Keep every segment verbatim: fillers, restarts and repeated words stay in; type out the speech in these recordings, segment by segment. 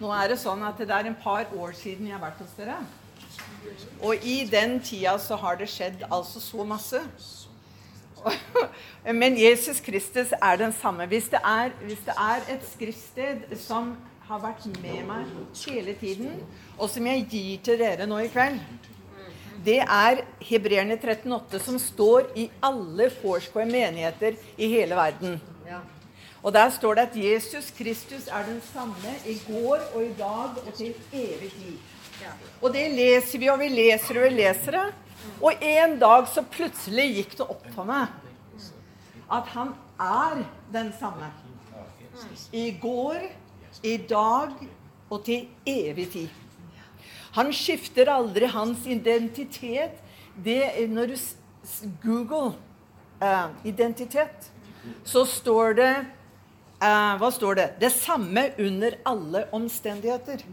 Nå er det sånn at det er en par år siden jeg har vært hos dere. Og i den tida så har det skjedd altså så masse. Men Jesus Kristus er den samme. Hvis det er, hvis det er et skriftsted som har vært med meg hele tiden, og som jeg gir til dere nå i kveld, det er Hebreerne tretten åtte, som står i alle Foursquare menigheter i hele verden. Og der står det at Jesus Kristus er den samme i går og i dag og til evig tid. Og det leser vi, og vi leser og vi leser det. Og en dag så plutselig gikk det opp for meg at han er den samme. I går, i dag og til evig tid. Han skifter aldri hans identitet. Det, når du Google uh, identitet, så står det, uh, hva står det? Det samme under alle omstendigheter.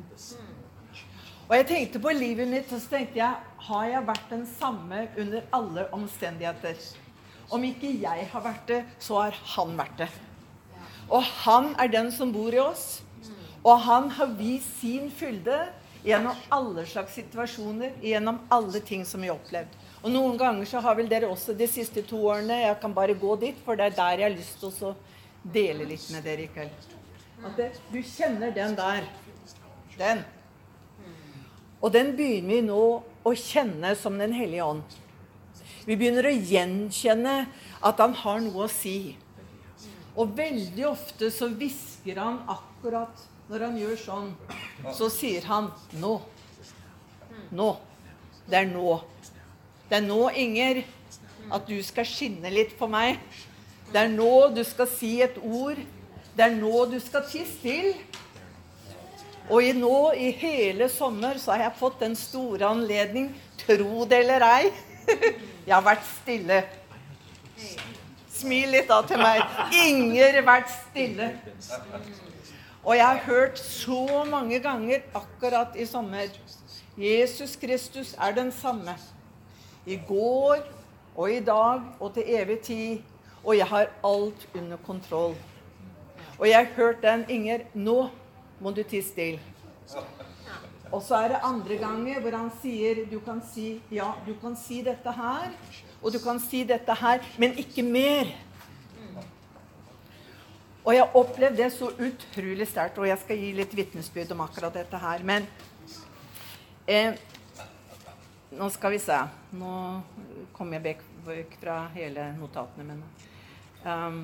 Og jeg tenkte på livet mitt, og så tenkte jeg, har jeg vært den samme under alle omstendigheter? Om ikke jeg har vært det, så har han vært det. Og han er den som bor i oss, og han har vist sin fylde gjennom alle slags situasjoner, gjennom alle ting som vi har opplevd. Og noen ganger så har vel dere også de siste to årene, jeg kan bare gå dit, for det er der jeg har lyst til å dele litt med dere i kveld. At det, du kjenner den der, den. Og den begynner vi nå å kjenne som den hellige ånd. Vi begynner å gjenkjenne at han har noe å si. Og veldig ofte så visker han akkurat når han gjør sånn, så sier han nå. Nå. Det er nå. Det er nå, Inger, at du skal skinne litt på meg. Det er nå du skal si et ord. Det er nå du skal tie still. Og i nå, i hele sommer, så har jeg fått en stor anledning, tro det eller ei. Jeg har vært stille. Smil litt da til meg. Inger har vært stille. Og jeg har hørt så mange ganger akkurat i sommer, Jesus Kristus er den samme. I går og i dag og til evig tid. Og jeg har alt under kontroll. Og jeg har hørt den, Inger, nå må du tie stille. Og så er det andre ganger hvor han sier, du kan si, ja, du kan si dette her, og du kan si dette her, men ikke mer. Og jeg opplevde det så utrolig sterkt, og jeg skal gi litt vittnesbyrd om akkurat dette her, men eh, nå skal vi se, nå kommer jeg vekk fra hele notatene mine. Um,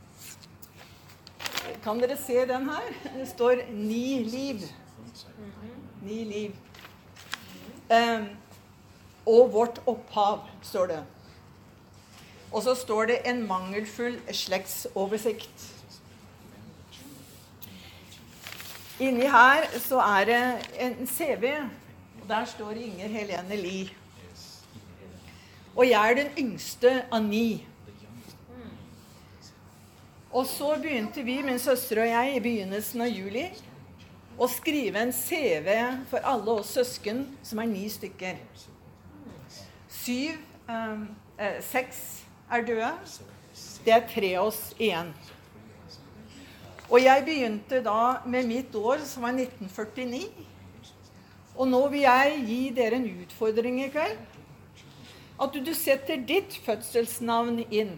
Kan dere se den her? Det står ni liv. Ni liv. Um, og vårt opphav, står det. Og så står det en mangelfull slektsoversikt. Inni her så er det en C V, og der står Inger Helene Li. Og jeg er den yngste av ni. Og så begynte vi, min søster og jeg, i begynnelsen av juli, å skrive en C V for alle oss søsken, som er ni stykker. Syv, eh, eh, seks er døde. Det er tre av oss igjen. Og jeg begynte da med mitt år, som var nitten førtini. Og nå vil jeg gi dere en utfordring i kveld. At du setter ditt fødselsnavn inn.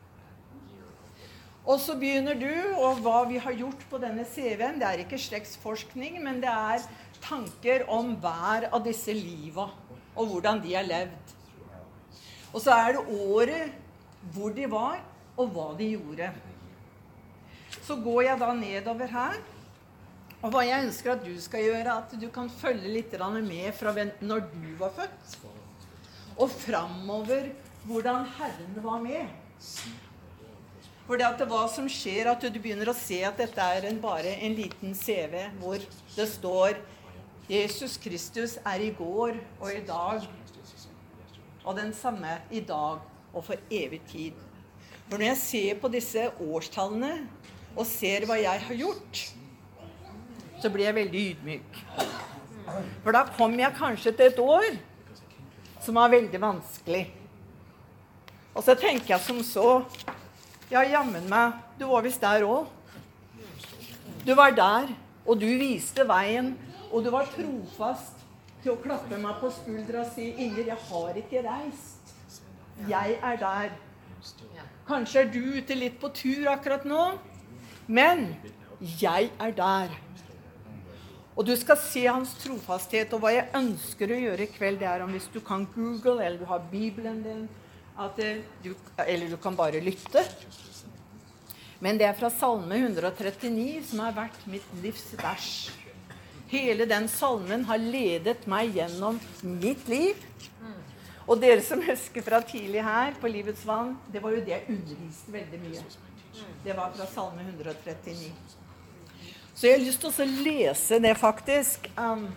Og så begynner du, og hva vi har gjort på denne C V-en, det er ikke slektsforskning, men det er tanker om hver av disse livet, og hvordan de har levd. Og så er det året hvor de var, og hva de gjorde. Så går jeg da nedover her, og hva jeg ønsker at du skal gjøre, at du kan følge litt med fra når du var født, og fremover hvordan Herren var med. For det at det hva som skjer, at du begynner å se at dette er en, bare en liten C V, hvor det står Jesus Kristus er i går og i dag, og den samme i dag og for evig tid. For når jeg ser på disse årstallene, og ser hva jeg har gjort, så blir jeg veldig ydmyk. For da kom jeg kanskje til et år, som var veldig vanskelig. Og så tenker jeg som så, ja, jammen meg, du var visst der også. Du var der, og du viste veien, og du var trofast til å klappe meg på skuldra og si, Inger, jeg har ikke reist. Jeg er der. Kanskje er du ute litt på tur akkurat nå, men jeg er der. Og du skal se hans trofasthet, og hva jeg ønsker å gjøre i kveld, det er om hvis du kan Google, eller du har Bibelen din, at du, eller du kan bare lytte. Men det er fra Salme one thirty-nine, som har vært mitt livs vers. Hele den salmen har ledet meg gjennom mitt liv. Og dere som husker fra tidlig her på Livets vann, det var jo det jeg underviste veldig mye. Det var fra Salme one thirty-nine. Så jeg har lyst til å lese det faktisk, um,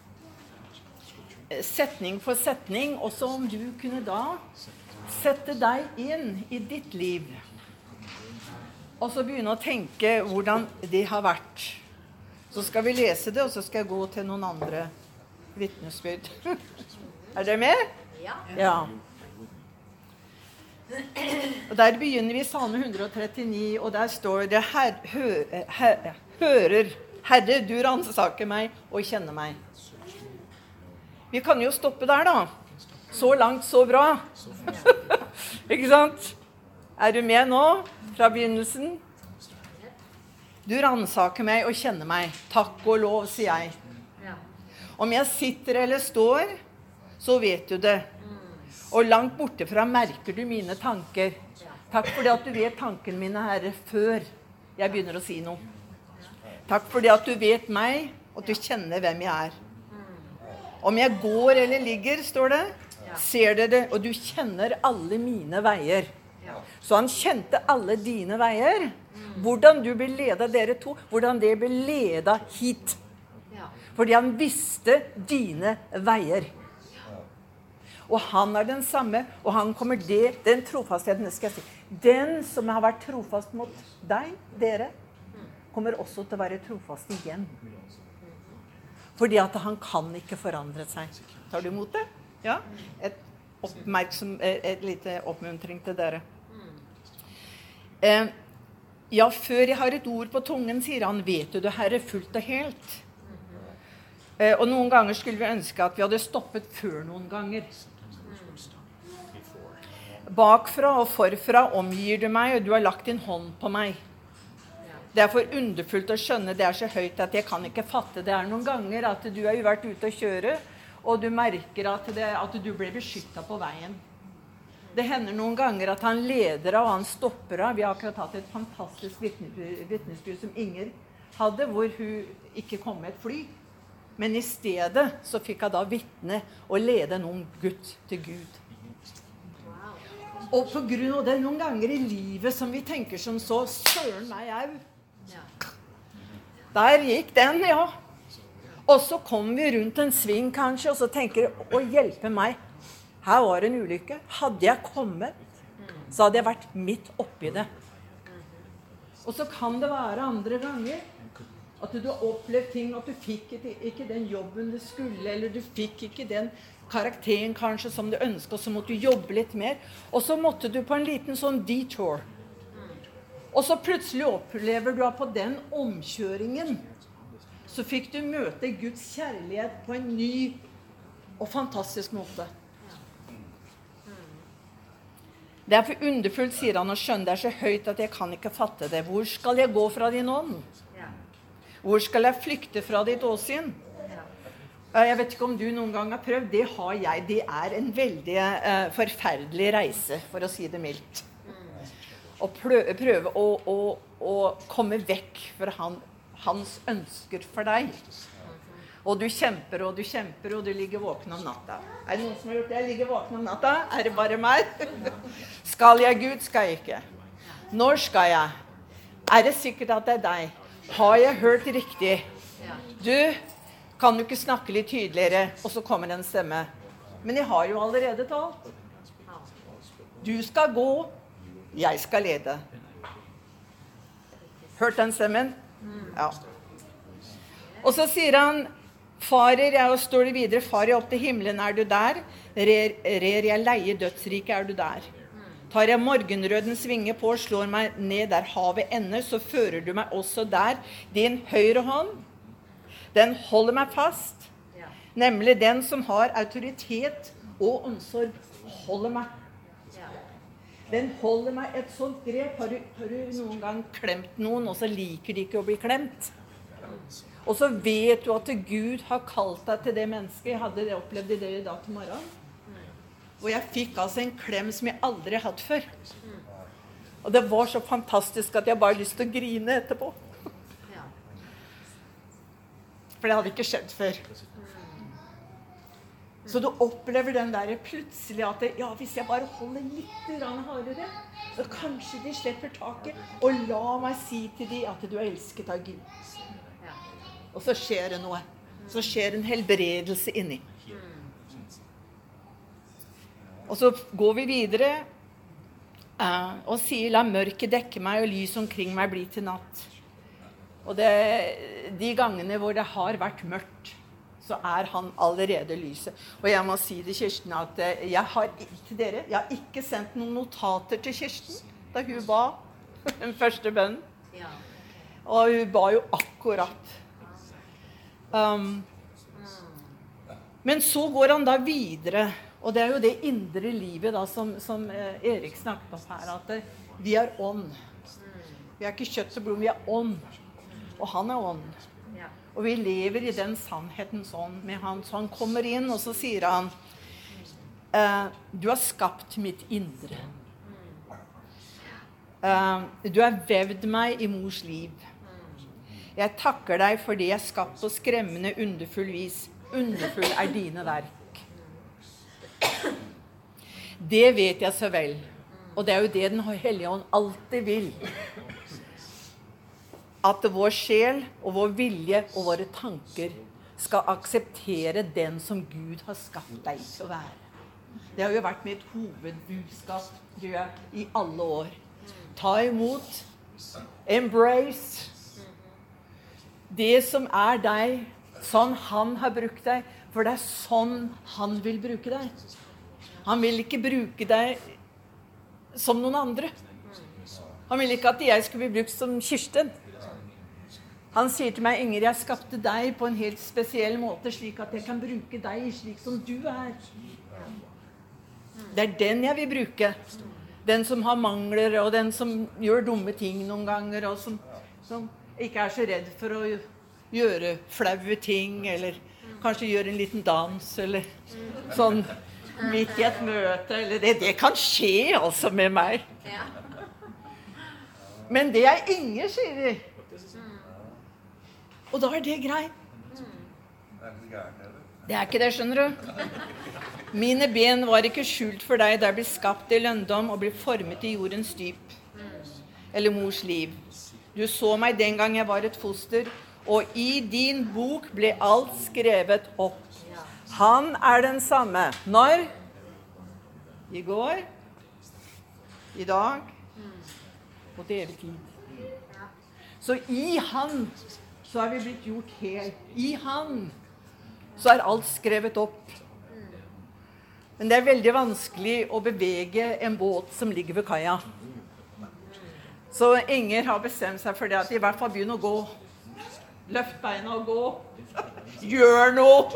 setning for setning, også om du kunne da sette deg inn i ditt liv. Og så begynne å tenke hvordan det har vært. Så skal vi lese det, og så skal jeg gå til noen andre vitnesbyrd. Er dere med? Ja. Ja. Og der begynner vi i Salme one thirty-nine, og der står det her, hø, her, hører, Herre, du ransaker meg og kjenner meg. Vi kan jo stoppe der da. Så langt, så bra. Ikke sant? Er du med nå fra begynnelsen? Du ransaker meg og kjenner meg. Takk og lov, sier jeg. Om jeg sitter eller står, så vet du det. Og langt bortefra merker du mine tanker. Takk fordi at du vet tankene mine, Herre, før jeg begynner å si noe. Takk fordi at du vet meg, og du kjenner hvem jeg er. Om jeg går eller ligger, står det, ser dere det, og du kjenner alle mine veier. Så han kjente alle dine veier. Hvordan du ble ledet, dere to, hvordan det ble ledet hit. Fordi han visste dine veier. Og han er den samme, og han kommer det, den trofastheten, skal jeg si. Den som har vært trofast mot deg, dere, kommer også til å være trofast igjen. Fordi at han kan ikke forandre seg. Tar du imot det? Ja? Et, oppmerksom, et lite oppmuntring til dere. Eh, ja, før jeg har et ord på tungen, sier han, vet du det, Herre, fullt og helt. Eh, og noen ganger skulle vi ønske at vi hadde stoppet før noen ganger. Bakfra og forfra omgir du meg, og du har lagt din hånd på meg. Det er for underfullt å skjønne, det er så høyt at jeg kan ikke fatte. Det er noen ganger at du har jo vært ute å kjøre, og du merker at, det, at du ble beskyttet på veien. Det hender noen ganger at han leder av, og han stopper av. Vi har akkurat hatt et fantastisk vitnesbyrd som Inger hadde, hvor hun ikke kom med et fly. Men i stedet så fikk hun da vitne og lede noen Gud til Gud. Og på grunn av det noen ganger i livet som vi tenker som så, søren meg au. Der gikk den, ja. Og så kom vi rundt en sving kanskje, og så tenker jeg, å hjelpe meg. Her var en ulykke. Hadde jeg kommet, så hadde jeg vært midt oppi det. Og så kan det være andre ganger at du har opplevd ting, at du fikk ikke den jobben du skulle, eller du fikk ikke den karakteren kanskje som du ønsket, og så måtte du jobbe litt mer. Og så måtte du på en liten sånn detour. Og så plutselig opplever du at på den omkjøringen så fikk du møte Guds kjærlighet på en ny og fantastisk måte. Det er for underfullt, sier han, og skjønner det er så høyt at jeg kan ikke fatte det. Hvor skal jeg gå fra din ånd? Hvor skal jeg flykte fra ditt åsyn? Jeg vet ikke om du noen gang har prøvd. Det har jeg. Det er en veldig uh, forferdelig reise, for å si det mildt. Å prøve, prøve å, å, å komme vekk fra han, hans ønsker for deg. Og du kjemper, og du kjemper, og du ligger våken om natta. Er det noen som har gjort det? Jeg ligger våken om natta? Er det bare meg? Skal jeg Gud? Skal jeg ikke? Når skal jeg? Er det sikkert at det er deg? Har jeg hørt riktig? Du, kan du ikke snakke litt tydeligere? Og så kommer en stemme. Men jeg har jo allerede talt. Du skal gå, jeg skal lede. Hørt den stemmen? Ja. Og så sier han, farer jeg, og står det videre, farer jeg opp til himmelen, er du der? Rer, rer jeg leie dødsrike, er du der? Tar jeg morgenrødens vinge på og slår meg ned der havet ender, så fører du meg også der. Din høyre hånd Den holder meg fast. Nemlig den som har autoritet og omsorg holder meg. Den holder meg et sånt grep. Har du, har du noen gang klemt noen, og så liker de ikke å bli klemt? Og så vet du at Gud har kalt deg til det mennesket. Jeg hadde det, opplevd det i dag til morgen. Og jeg fikk altså en klem som jeg aldri har hatt før. Og det var så fantastisk at jeg bare hadde lyst til å grine etterpå. For det hadde ikke skjedd før. Så du opplever den der plutselig at det, ja, hvis jeg bare holder litt hardere, så kanskje de slipper taket, og la meg si til de at du er elsket av Gud. Og så skjer det noe. Så skjer en helbredelse inni. Og så går vi videre uh, og sier, la mørket dekke meg, og lys omkring meg bli til natt. Og det, de gangene hvor det har vært mørkt, så er han allerede lyset. Og jeg må si til Kirsten at jeg har, til dere, jeg har ikke sendt noen notater til Kirsten da hun ba den første bønnen. Og hun ba jo akkurat. Um, men så går han da videre, og det er jo det indre livet da, som, som Erik snakket om her, at vi er ånd. Vi er ikke kjøtt og blod, vi er ånd. Og han er ånd. Og vi lever i den sannheten sånn med han. Så han kommer inn, og så sier han, eh, du har skapt mitt indre. Eh, du har vevd meg i mors liv. Jeg takker deg fordi jeg er skapt på skremmende, underfull vis. Underfull er dine verk. Det vet jeg så vel. Og det er jo det den Hellige Ånd alltid vil. At vår sjel og vår vilje og våre tanker skal akseptere den som Gud har skapt deg til å være. Det har jo vært mitt hovedbudskap, tror jeg, i alle år. Ta imot, embrace det som er deg, sånn han har brukt deg, for det er sånn han vil bruke deg. Han vil ikke bruke deg som noen andre. Han vil ikke at jeg skulle bli brukt som Kirsten. Han sier til meg, Inger, jeg skapte deg på en helt spesiell måte, slik at jeg kan bruke deg slik som du er. Det er den jeg vil bruke. Den som har mangler, og den som gjør dumme ting noen ganger, og som, som ikke er så redd for å gjøre flaue ting, eller kanskje gjøre en liten dans, eller sånn midt i et møte, eller det, det kan skje altså med meg. Men det er Inger, sier de. Og da er det greit. Det er ikke det, skjønner du. Mine ben var ikke skjult for deg, der ble skapt i lønndom og ble formet i jordens dyp. Eller mors liv. Du så meg den gang jeg var et foster, og i din bok ble alt skrevet opp. Han er den samme. Når? I går, i dag, og til evig tid. Så i han så er vi blitt gjort helt. I han så er alt skrevet opp. Men det er veldig vanskelig å bevege en båt som ligger ved kaia. Så Inger har bestemt seg for det at i hvert fall begynner å gå. Løft beina og gå. Gjør noe!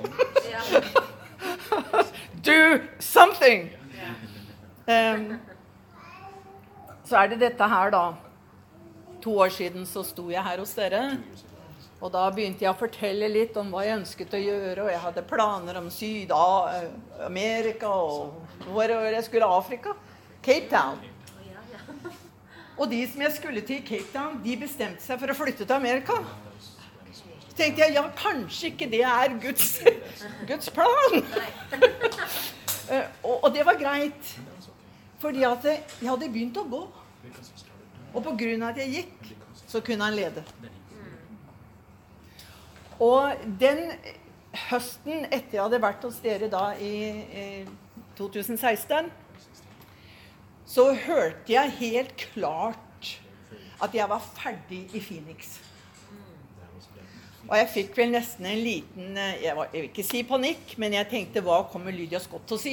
Do something! Um, så er det dette her da. To år siden så sto jeg her hos dere. Og da begynte jeg å fortelle litt om hva jeg ønsket å gjøre, og jeg hadde planer om Syd-Amerika, og hvor jeg skulle Afrika. Cape Town. Og de som jeg skulle til Cape Town, de bestemte seg for å flytte til Amerika. Så tenkte jeg, ja, kanskje ikke det er Guds, Guds plan. og, og det var greit, fordi at jeg hadde begynt å gå. Og på grunn av at jeg gikk, så kunne han lede. Og den høsten etter jeg hadde vært hos dere da i, i to tusen seksten, så hørte jeg helt klart at jeg var ferdig i Phoenix. Og jeg fikk vel nesten en liten, jeg, var, jeg vil ikke si panikk, men jeg tenkte, hva kommer Lydia Scott til å si?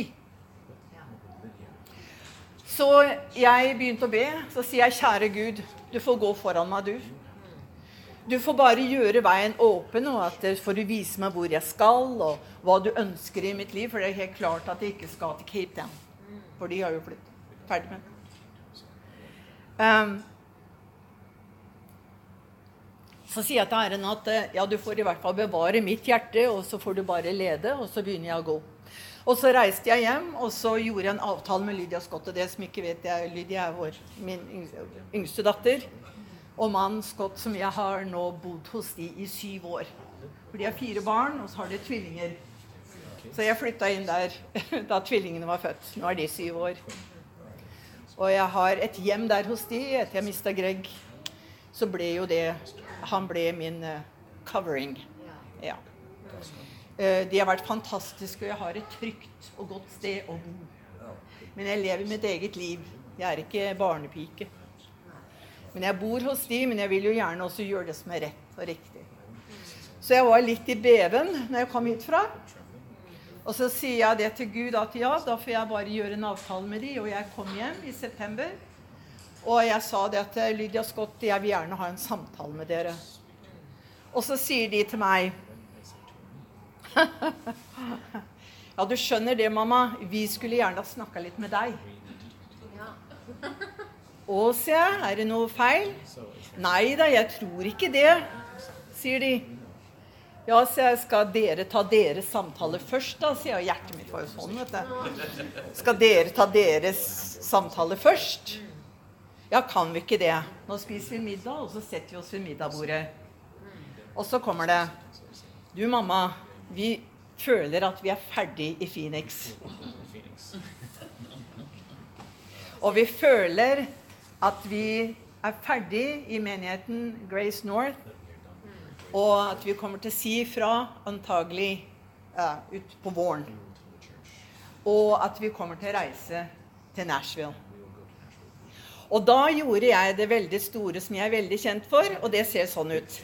Så jeg begynte å be, så sier jeg, kjære Gud, du får gå foran meg, du. Du får bare gjøre veien åpen, og at det får du vise meg hvor jeg skal, og hva du ønsker i mitt liv, for det er helt klart at jeg ikke skal til Cape Town. For de har jo blitt ferdig med det. Um, så sier jeg til Herren at ja, du får i hvert fall bevare mitt hjerte, og så får du bare lede, og så begynner jeg å gå. Og så reiste jeg hjem, og så gjorde jeg en avtale med Lydia Scott, og det som ikke vet jeg, Lydia er vår, min yngste datter, og mannen Scott, som jeg har nå bodd hos de i syv år. For de har fire barn, og så har de tvillinger. Så jeg flyttet inn der da tvillingene var født. Nå er de syv år. Og jeg har et hjem der hos de, etter jeg mistet Greg, så ble jo det, han ble min uh, covering. Ja. Uh, de har vært fantastiske, og jeg har et trygt og godt sted å bo. Men jeg lever mitt eget liv. Jeg er ikke barnepike. Men jeg bor hos de, men jeg vil jo gjerne også gjøre det som er rett og riktig. Så jeg var litt i beven når jeg kom hit fra. Og så sier jeg det til Gud at ja, da får jeg bare gjøre en avtale med de, og jeg kom hjem i september. Og jeg sa det til Lydia Scott, jeg vil gjerne ha en samtale med dere. Og så sier de til meg, ja, du skjønner det, mamma, vi skulle gjerne ha snakket litt med deg. Og sier jeg, er det noe feil? Nei da, jeg tror ikke det, sier de. Ja, så jeg skal dere ta deres samtale først da, sier jeg, hjertet mitt var jo sånn, vet du. Skal dere ta deres samtale først? Ja, kan vi ikke det? Nå spiser vi middag, og så setter vi oss ved middagbordet. Og så kommer det, du mamma, vi føler at vi er ferdig i Phoenix. Og vi føler at vi er ferdig i menigheten Grace North, og at vi kommer til å si fra antagelig uh, ut på våren. Og at vi kommer til å reise til Nashville. Og da gjorde jeg det veldig store som jeg er veldig kjent for, og det ser sånn ut.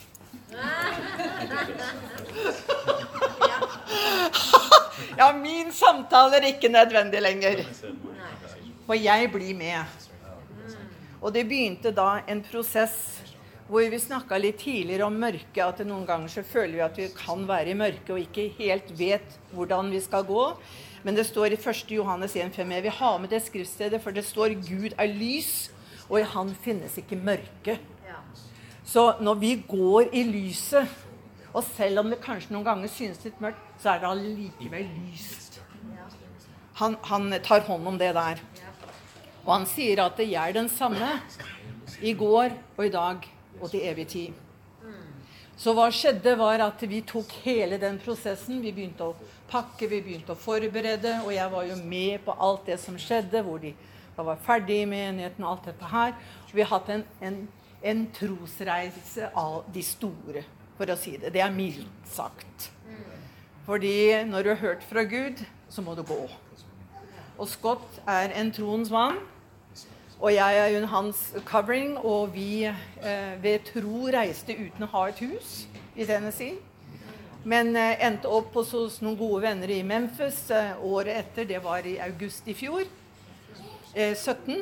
Ja, min samtale er ikke nødvendig lenger. For jeg blir med. Og det begynte da en prosess hvor vi snakket litt tidligere om mørke, at noen ganger så føler vi at vi kan være i mørke og ikke helt vet hvordan vi skal gå. Men det står i første Johannes en fem, jeg vil ha med det skriftstedet, for det står Gud er lys, og i han finnes ikke mørke. Så når vi går i lyset, og selv om det kanskje noen ganger synes litt mørkt, så er det allikevel lyst. Han, han tar hånd om det der. Og han sier at jeg er den samme i går og i dag og til evig tid. Så hva skjedde var at vi tok hele den prosessen. Vi begynte å pakke, vi begynte å forberede, og jeg var jo med på alt det som skjedde, hvor de var ferdige i menigheten og alt dette her. Og vi har hatt en, en, en trosreise av de store, for å si det. Det er mildt sagt. Fordi når du har hørt fra Gud, så må du gå. Og Scott er en troens mann, og jeg er jo hans covering, og vi eh, ved tro reiste uten å ha et hus i Tennessee. Men eh, endte opp hos, hos noen gode venner i Memphis eh, året etter, det var i august i fjor, eh, sytten.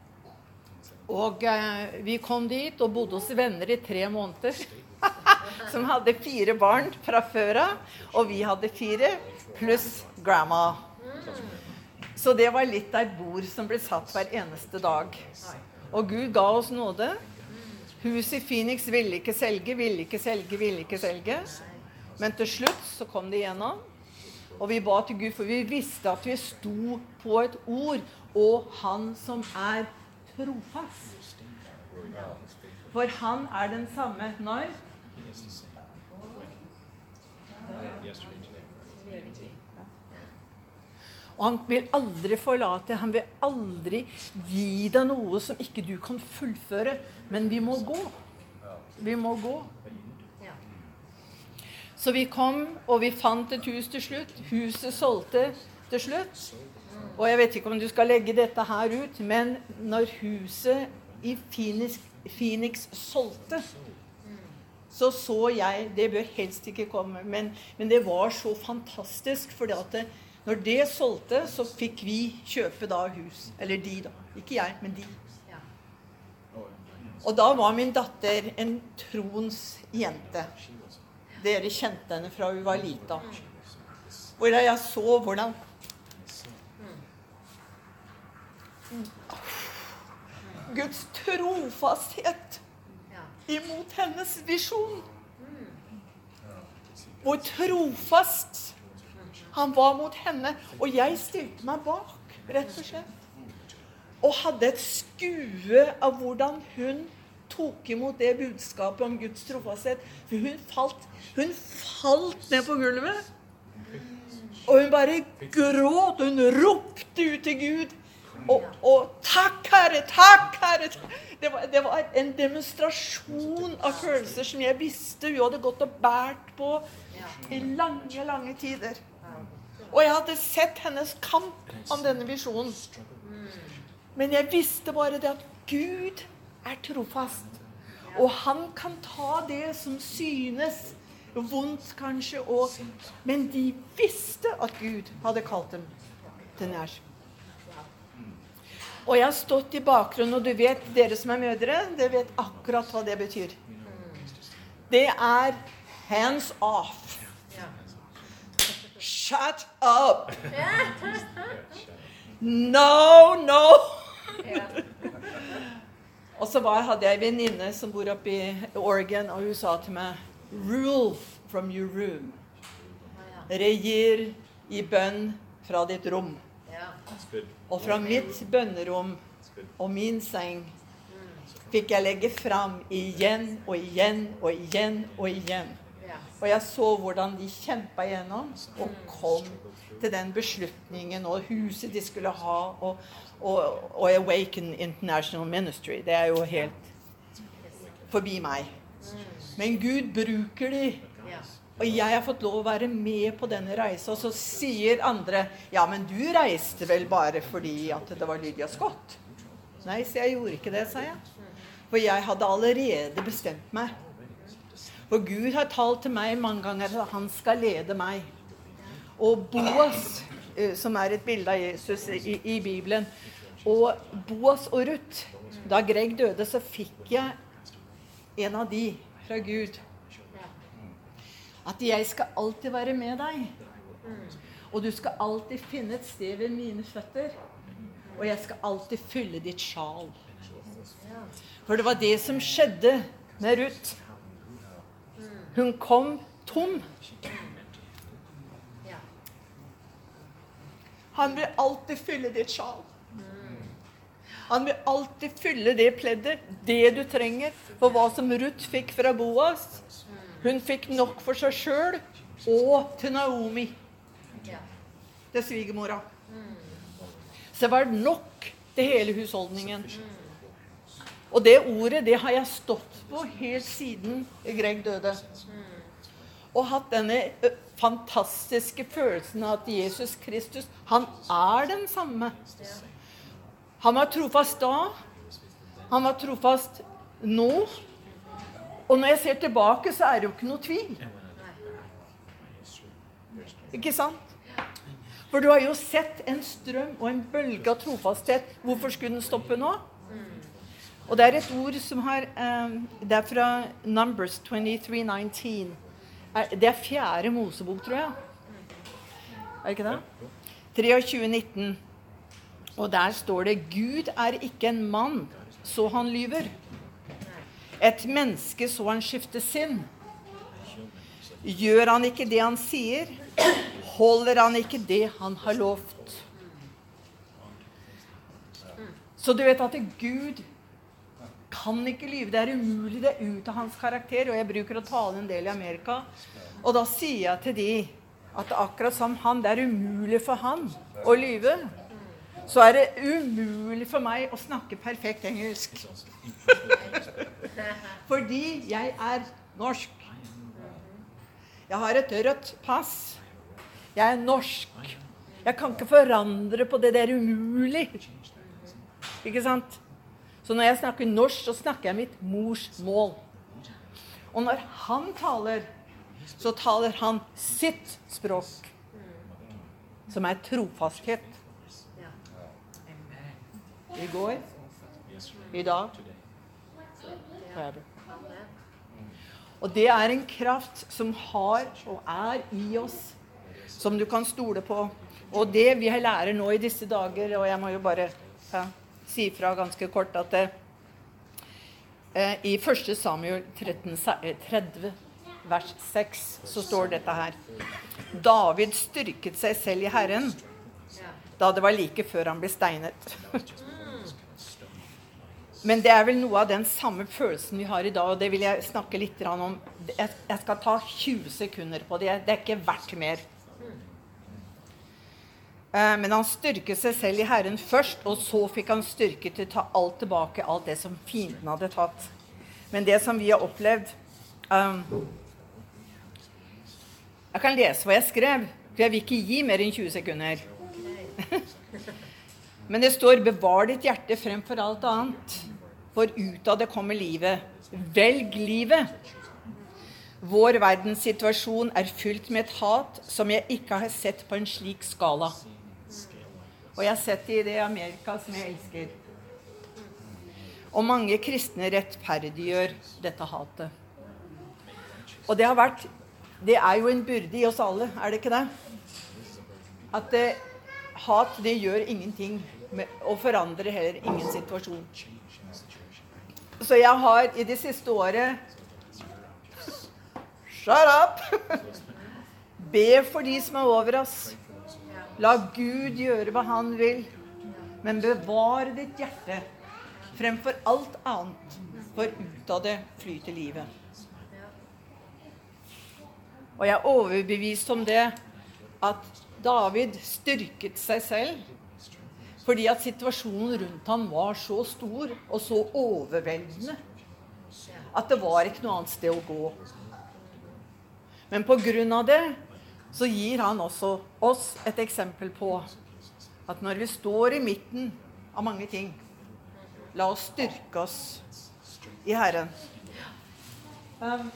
Og eh, vi kom dit og bodde hos venner i tre måneder, som hadde fire barn fra før av, og vi hadde fire, pluss grandma. Så det var litt av et bord som ble satt hver eneste dag. Og Gud ga oss nåde. Huset i Phoenix ville ikke selge, ville ikke selge, ville ikke selge. Men til slutt så kom det igjennom. Og vi ba til Gud, for vi visste at vi sto på et ord, og han som er trofast. For han er den samme når? Og han vil aldri forlate, han vil aldri gi deg noe som ikke du kan fullføre. Men vi må gå. Vi må gå. Så vi kom, og vi fant et hus til slutt. Huset solgte til slutt. Og jeg vet ikke om du skal legge dette her ut, men når huset i Phoenix, Phoenix solgte, så så jeg, det bør helst ikke komme, men, men det var så fantastisk, fordi at det, når det solgte, så fikk vi kjøpe da hus. Eller de da. Ikke jeg, men de. Og da var min datter en troens jente. Dere kjente henne fra hun var lita. Hvor jeg så hvordan Guds trofasthet imot hennes visjon. Hvor trofast han var mot henne. Og jeg stilte meg bak, rett og slett. Og hadde et skue av hvordan hun tok imot det budskapet om Guds trofasthet. For hun falt, hun falt ned på gulvet. Og hun bare gråt, hun ropte ut til Gud. Og, og takk, Herre, takk, Herre. Det var, det var en demonstrasjon av følelser som jeg visste hun hadde gått og bært på i lange, lange tider. Og jeg hadde sett hennes kamp om denne visjonen. Men jeg visste bare det at Gud er trofast. Og han kan ta det som synes vondt kanskje. Og, men de visste at Gud hadde kalt dem til nær. Og jeg har stått i bakgrunnen, og du vet, dere som er mødre, dere vet akkurat hva det betyr. Det er hands off. Shut up! No, no! Og så var, hadde jeg en venninne som bor oppe i Oregon, og hun sa til meg, rule from your room. Regir i bønn fra ditt rom. Og fra mitt bønnerom og min seng fikk jeg legge frem igjen og igjen og igjen og igjen. Og jeg så hvordan de kjempet igjennom og kom til den beslutningen og huset de skulle ha og, og, og Awaken International Ministry. Det er jo helt forbi meg. Men Gud bruker de. Og jeg har fått lov å være med på denne reisen. Og så sier andre, ja, men du reiste vel bare fordi at det var Lydia Scott? Nei, så jeg gjorde ikke det, sa jeg. For jeg hadde allerede bestemt meg. For Gud har talt til meg mange ganger at han skal lede meg. Og Boas, som er et bilde av Jesus i, i Bibelen, og Boas og Ruth, da Greg døde, så fikk jeg en av de fra Gud. At jeg skal alltid være med deg. Og du skal alltid finne et sted ved mine føtter. Og jeg skal alltid fylle ditt sjal. For det var det som skjedde med Ruth. Hun kom tom. Han vil alltid fylle ditt sjal. Han vil alltid fylle det pleddet, det du trenger. For hva som Ruth fikk fra Boas. Hun fikk nok for seg selv og til Naomi. Til svigermora. Så var det nok til hele husholdningen. Og det ordet, det har jeg stått på helt siden Greg døde. Og hatt denne fantastiske følelsen av at Jesus Kristus, han er den samme. Han var trofast da. Han var trofast nå. Og når jeg ser tilbake, så er det jo ikke noe tvil. Ikke sant? For du har jo sett en strøm og en bølge av trofasthet. Hvorfor skulle den stoppe nå? Og det er et ord som har, um, det er fra Numbers twenty-three nineteen. Det er fjerde Mosebok, tror jeg. Er det ikke det? tjuetre nitten. Og der står det, Gud er ikke en mann, så han lyver. Et menneske så han skifte sinn. Gjør han ikke det han sier, holder han ikke det han har lovt. Så du vet at Gud kan ikke lyve. Det er umulig, det er ut av hans karakter. Og jeg bruker å tale en del i Amerika. Og da sier jeg til de at akkurat som han, det er umulig for han å lyve. Så er det umulig for meg å snakke perfekt engelsk. Fordi jeg er norsk. Jeg har et rødt pass. Jeg er norsk. Jeg kan ikke forandre på det, det er umulig. Ikke sant? Så når jeg snakker norsk, så snakker jeg mitt mors mål. Og når han taler, så taler han sitt språk. Som er trofasthet. I går, i dag forever. Og det er en kraft som har og er i oss, som du kan stole på. Og det vi lærer nå i disse dager, og jeg må jo bare ja, si fra ganske kort at det, eh, i første Samuel tretten, tretti, vers seks, så står dette her. David styrket seg selv i Herren, da det var like før han ble steinet. Men det er vel noe av den samme følelsen vi har i dag, og det vil jeg snakke litt om. Jeg skal ta tjue sekunder på det, det er ikke verdt mer. Men han styrket seg selv i Herren først, og så fikk han styrke til å ta alt tilbake, alt det som fienden hadde tatt. Men det som vi har opplevd, um, jeg kan lese hva jeg skrev, for jeg vil ikke gi mer enn tjue sekunder. Men det står, bevar ditt hjerte fremfor alt annet, for ut av det kommer livet. Velg livet. Vår verdenssituasjon er fylt med et hat som jeg ikke har sett på en slik skala. Og jeg har sett det i det Amerika som jeg elsker. Og mange kristne rettferdiggjør dette hatet. Og det har vært, det er jo en byrde i oss alle, er det ikke det? At det, hat, det gjør ingenting, med, og forandrer heller ingen situasjon. Så jeg har i det siste året, shut up, be for de som er over oss. La Gud gjøre hva han vil, men bevar ditt hjerte fremfor alt annet, for ut av det flyter livet. Og jeg er overbevist om det, at David styrket seg selv, fordi at situasjonen rundt ham var så stor og så overveldende, at det var ikke noe annet sted å gå. Men på grunn av det, så gir han også oss et eksempel på at når vi står i midten av mange ting, la oss styrke oss i Herren. Um,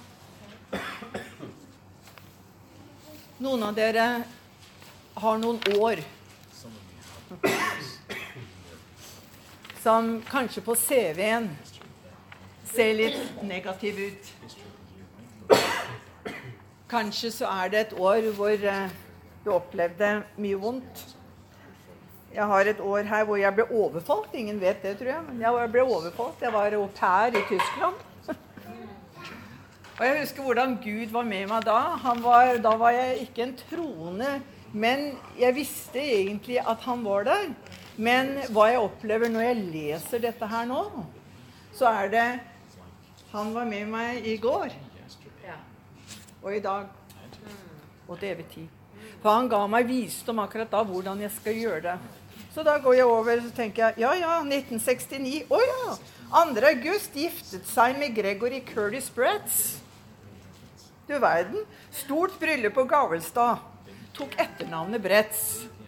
noen av dere har noen år som kanskje på C V-en ser litt negativ ut. Kanskje så er det et år hvor du opplevde mye vondt. Jeg har et år her hvor jeg ble overfalt. Ingen vet det, tror jeg. Men jeg ble overfalt. Jeg var au pair i Tyskland. Og jeg husker hvordan Gud var med meg da. Han var, da var jeg ikke en troende, men jeg visste egentlig at han var der. Men hva jeg opplever når jeg leser dette her nå, så er det, han var med meg i går, og i dag, og til evig tid. For han ga meg visdom akkurat da, hvordan jeg skal gjøre det. Så da går jeg over, så tenker jeg, ja, ja, nitten sekstini, å ja, andre august giftet seg med Gregory Curtis Bretz. Du verden, stort bryllup på Gavelstad, tok etternavnet Bretz.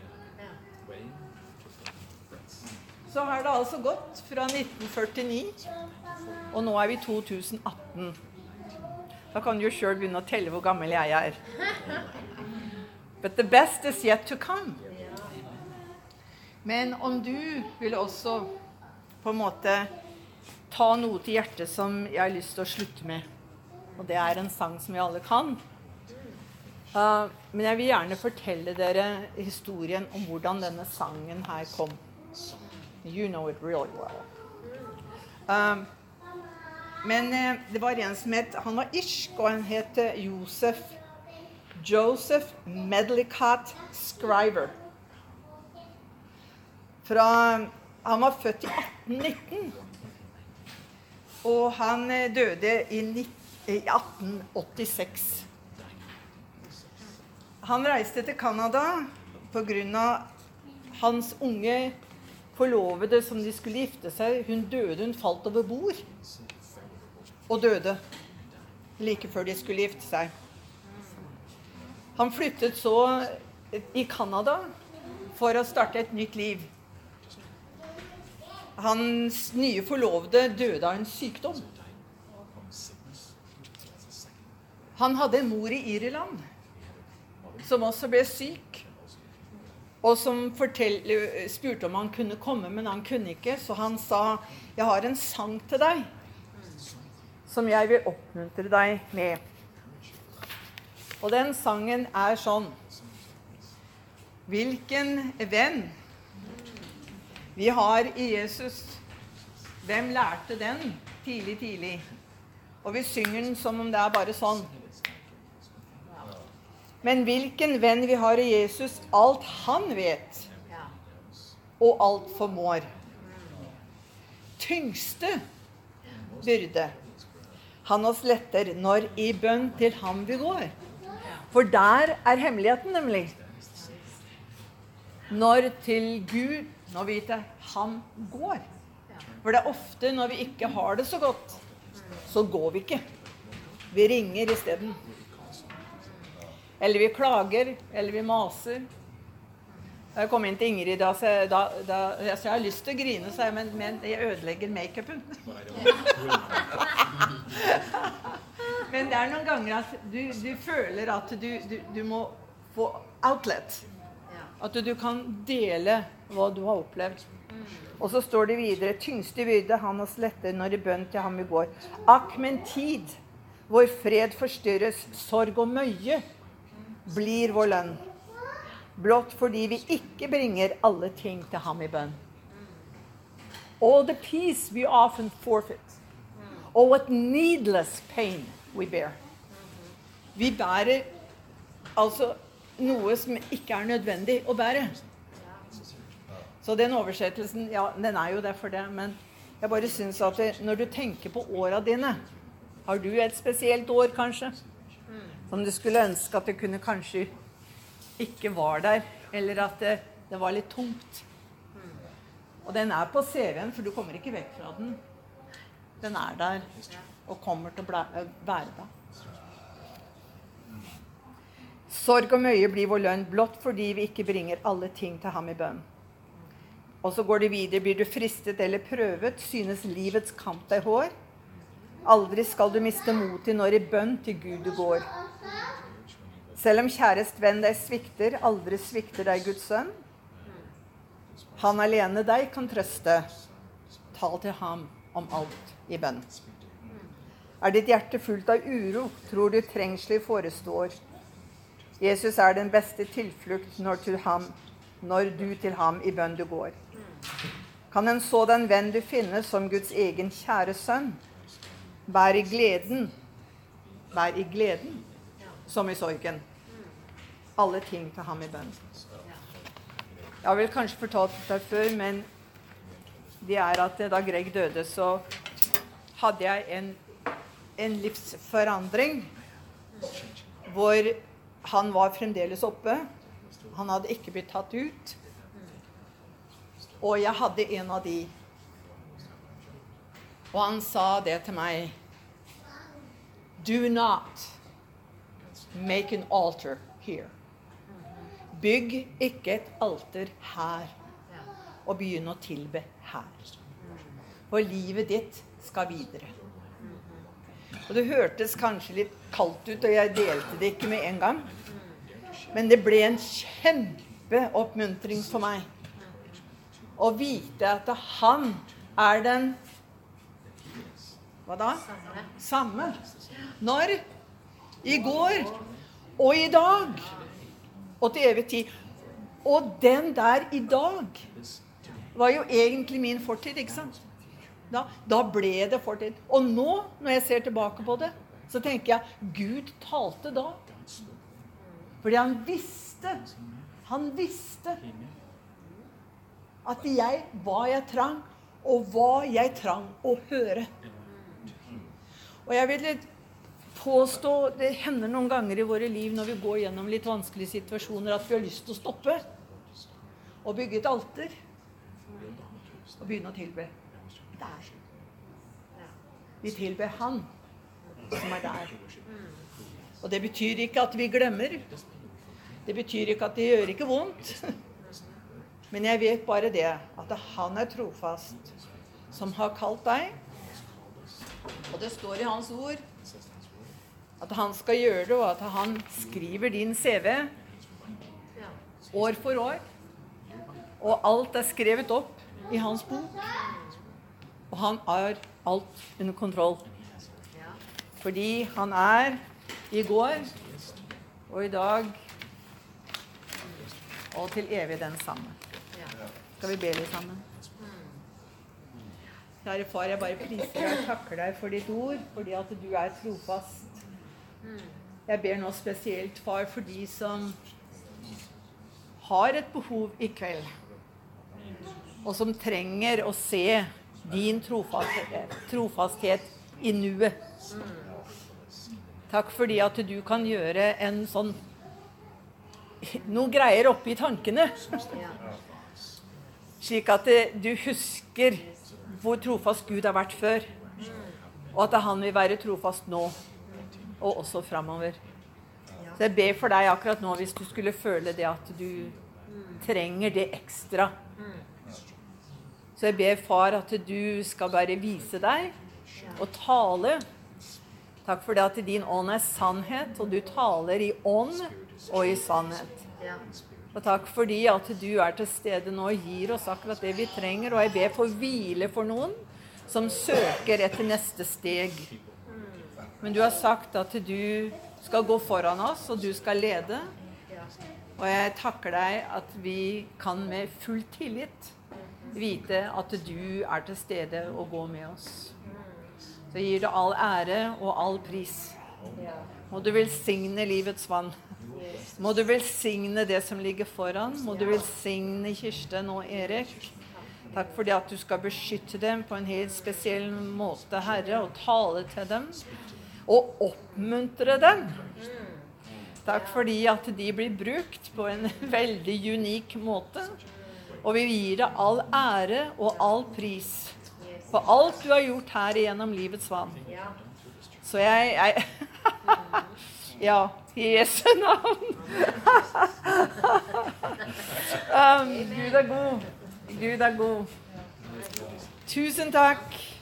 Så har det altså gått fra nitten førtini, og nå er vi to tusen atten. Da kan du jo selv begynne å telle hvor gammel jeg er. But the best is yet to come. Men om du vil også på en måte ta noe til hjertet som jeg har lyst til å slutte med, og det er en sang som vi alle kan. Uh, men jeg vil gjerne fortelle dere historien om hvordan denne sangen her kom. You know it really well. Um, men uh, det var en som het, han var irsk, og han het Joseph, Joseph Medlicott Scriver. Fra, han var født i atten nitten, og han døde i, i atten åttiseks. Han reiste til Canada på grunn av hans unge forlovede som de skulle gifte seg. Hun døde, hun falt over bord og døde like før de skulle gifte seg. Han flyttet så i Canada for å starte et nytt liv. Hans nye forlovede døde av en sykdom. Han hadde en mor i Irland som også ble syk, og som fortell, spurte om han kunne komme, men han kunne ikke, så han sa, jeg har en sang til deg. som jeg vil oppmuntre deg med. Og den sangen er sånn. Hvilken venn vi har i Jesus. Hvem lærte den tidlig, tidlig? Og vi synger den som om det er bare sånn. Men hvilken venn vi har i Jesus, alt han vet, og alt formår. Tyngste byrde. Han oss letter når i bønn til ham vi går. For der er hemmeligheten nemlig. Når til Gud, når vi til ham går. For det er ofte når vi ikke har det så godt, så går vi ikke. Vi ringer i stedet. Eller vi klager, eller vi maser. Jeg kom inn til Ingrid da, så jeg, da, da, så jeg har lyst til å grine, så jeg, men, men jeg ødelegger make-upen. Men det er noen ganger at du, du føler at du, du, du må få outlet. At du, du kan dele hva du har opplevd. Og så står det videre, tyngste byrde han oss letter når i bønn til ham vi går. Akk, men tid, hvor fred forstyrres, sorg og møye, blir vår lønn. Blott fordi vi ikke bringer alle ting til ham i bønn. All the peace we often forfeit. Oh, what needless pain we bear. Vi bærer altså noe som ikke er nødvendig å bære. Så den oversettelsen, ja, den er jo der for det, men jeg bare synes at det, når du tenker på årene dine, har du et spesielt år kanskje, som du skulle ønske at det kunne kanskje ikke var der, eller at det, det var litt tungt. Og den er på C V-en, for du kommer ikke vekk fra den. Den er der, og kommer til å være der. Sorg og møye blir vår lønn, blott fordi vi ikke bringer alle ting til ham i bønn. Og så går det videre, blir du fristet eller prøvet, synes livets kamp deg hår. Aldri skal du miste motet når i bønn til Gud du går. Selv om kjærest venn deg svikter, aldri svikter deg Guds sønn. Han alene deg kan trøste. Tal til ham om alt i bønn. Er ditt hjerte fullt av uro, tror du trengselig forestår. Jesus er den beste tilflukt når, til ham, når du til ham i bønn du går. Kan en sådan venn du finne som Guds egen kjære sønn? Bær i gleden, bær i gleden, som i sorgen. Alle ting til ham i bønn. Jeg har vel kanskje fortalt det før, men det er at da Greg døde, så hadde jeg en, en livsforandring, hvor han var fremdeles oppe. Han hadde ikke blitt tatt ut. Og jeg hadde en av de. Og han sa det til meg. Do not make an altar here. Bygg ikke et alter her, og begynn å tilbe her. For livet ditt skal videre. Og det hørtes kanskje litt kaldt ut, og jeg delte det ikke med en gang. Men det ble en kjempeoppmuntring for meg. Å vite at han er den, hva da? Samme. Når? I går, og i dag. Og til evig tid. Og den der i dag var jo egentlig min fortid, ikke sant? Da, da ble det fortid. Og nå, når jeg ser tilbake på det, så tenker jeg, Gud talte da. Fordi han visste, han visste at jeg, hva jeg trang, og hva jeg trang å høre. Og jeg vil påstå, det hender noen ganger i våre liv når vi går gjennom litt vanskelige situasjoner, at vi har lyst til å stoppe og bygge et alter og begynne å tilbe der. Vi tilber han som er der. Og det betyr ikke at vi glemmer. Det betyr ikke at det gjør ikke vondt. Men jeg vet bare det, at han er trofast som har kalt deg. Og det står i hans ord at han skal gjøre det, og at han skriver din C V år for år. Og alt er skrevet opp i hans bok. Og han har alt under kontroll. Fordi han er i går og i dag og til evig den samme. Skal vi be litt sammen? Kjære far, jeg bare priser deg og takker deg for ditt ord, fordi at du er trofast. Jeg ber nå spesielt, far, for de som har et behov i kveld, og som trenger å se din trofasthet, trofasthet i nuet. Takk fordi at du kan gjøre en sånn, noen greier oppe i tankene, slik at du husker hvor trofast Gud har vært før, og at han vil være trofast nå, og også fremover. Så jeg ber for deg akkurat nå, hvis du skulle føle det at du trenger det ekstra. Så jeg ber, far, at du skal bare vise deg og tale. Takk for det at din ånd er sannhet, og du taler i ånd og i sannhet. Og takk fordi at du er til stede nå og gir oss akkurat det vi trenger, og jeg ber for hvile for noen som søker etter neste steg. Men du har sagt at du skal gå foran oss, og du skal lede. Og jeg takker deg at vi kan med full tillit vite at du er til stede og går med oss. Så gir det all ære og all pris. Må du velsigne livets vann. Må du velsigne det som ligger foran. Må du velsigne Kirsten og Erik. Takk for det at du skal beskytte dem på en helt spesiell måte, Herre, og tale til dem. Og oppmuntre dem. Takk fordi at de blir brukt på en veldig unik måte. Og vi gir deg all ære og all pris for alt du har gjort her gjennom livets vann. Så jeg... jeg ja, i Jesu navn. um, Gud er god. Gud er god. Tusen takk.